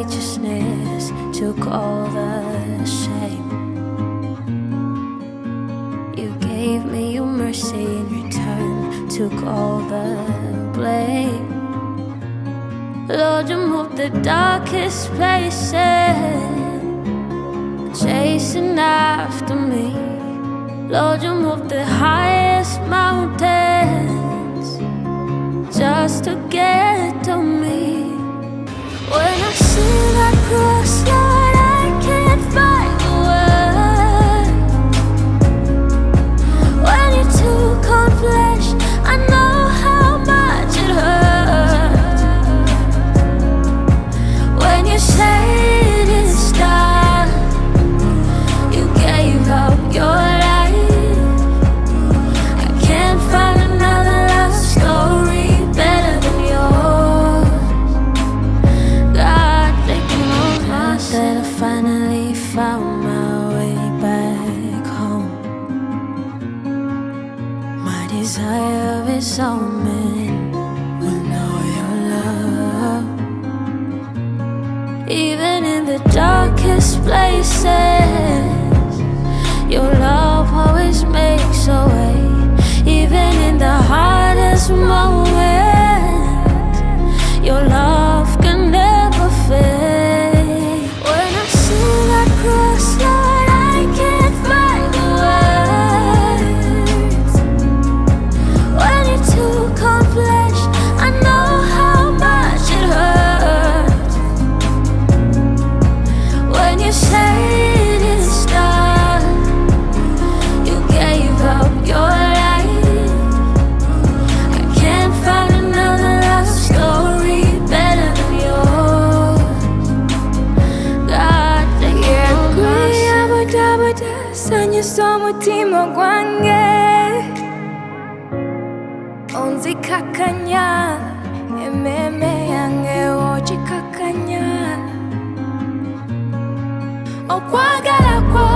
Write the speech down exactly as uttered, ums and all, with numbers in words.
righteousness took all the shame. You gave me your mercy in return, took all the blame. Lord, you moved the darkest places, chasing after me. Lord, you moved the highest mountains just to get to me. When I see that cross, Lord, I can't find the words. When you took on flesh, I know how much it hurt. When you said it's done, you gave up your life. I can't find another love story better than yours. God, take me on. Now that I finally found my way back home, my desire is all men will know your love. Even in the darkest places, your love always makes a way. Even in the hardest moments, your love can never fade. When I see that cross, Lord, I can't find the words. When you took on flesh, I know how much it hurt. When you said it's done, you gave up your life. I can't find another love story better than yours. God, take care of my Sanya umutima gwange onzikakanya ememe yange ogikakanya okwagala kwa